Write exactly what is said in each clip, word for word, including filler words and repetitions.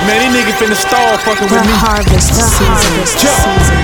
Man, these niggas finna start fucking The with me. harvest season. season.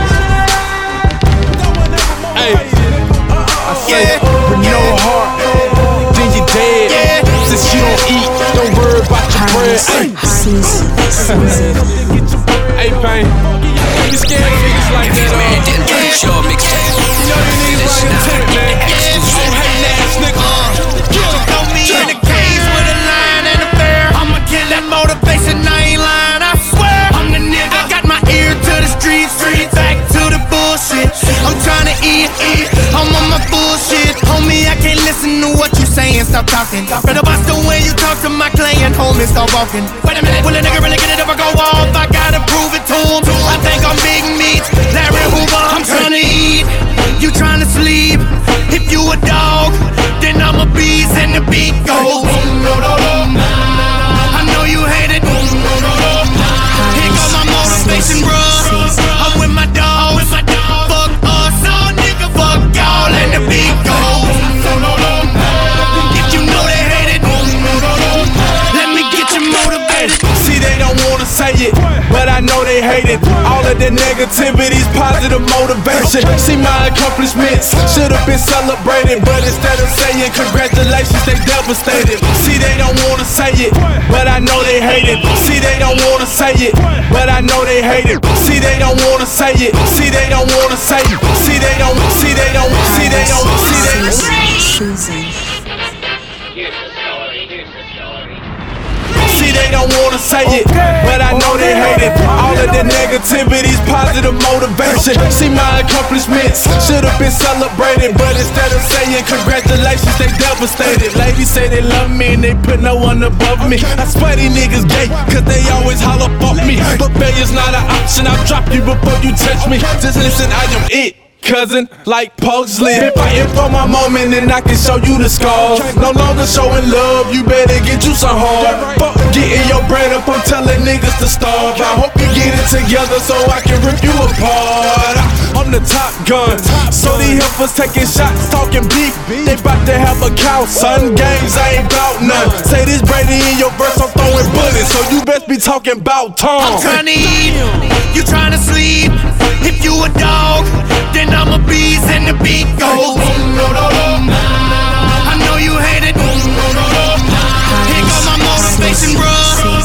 Hey, I say, with no heart, then you dead. Yeah. Since you don't eat, don't worry about your bread. Hey, Season. Season. hey, Pain, you scared niggas like that, Man, uh. didn't drink your mixtape. You know these niggas right here timid, man. Oh, hating ass nigga. Throw me in the cage with a lion and a bear. I'ma kill that motivation, I ain't lying, I swear. I'm the nigga. I got my ear to the streets, streets back to the bullshit. I'm tryna eat, eat. I'm on my bullshit. Homie, I can't listen to what you saying, stop talking. Better watch the way you talk to my client, homie, stop walking. Wait a minute, will a nigga really get it if I go off? I gotta prove it to him. I think I'm big meat, Larry Hoover. I'm tryna eat, you tryna sleep. If you a dog, then I'm a beast and the beat goes. I know you hate it. Here goes my motivation, bruh. I'm with my dog. Fuck us, all nigga, fuck y'all and the beat goes. If you know they hate it, let me get you motivated. See, they don't wanna say it, but I know they hate it. All of the negativity's positive motivation. See my accomplishments, should've been celebrated, but instead of saying congratulations, they devastated. See, they don't wanna say it, but I know they hate it. See, they don't wanna say it, but I know they hate it. See, they don't wanna say it. See, they don't wanna say it. See, they don't. See, they don't. See, they don't. See, they don't. Season. See, they don't wanna say it, but I know they hate it. All of the negativity's positive motivation. See my accomplishments, should've been celebrated, but instead of saying congratulations, they devastated. Ladies say they love me and they put no one above me. I swear these niggas gay, cause they always holler fuck me. But failure's not an option, I'll drop you before you touch me. Just listen, I am it. Cousin, like Pugsley. Been fighting for my moment and I can show you the scars. No longer showing love, you better get you some hard. Fuck getting your bread up, I'm telling niggas to starve. I hope you get it together so I can rip you apart. I'm the top gun, so these heifers taking shots, talking beef. They bout to have a cow, son. Games, I ain't bout none. Say this Brady in your verse, I'm throwing bullets, so you best be talking bout Tom. I'm tryna eat, you tryna sleep. If you a dog, then I'm a beast and the beat goes. I know you hate it. Here goes my motivation, bruh.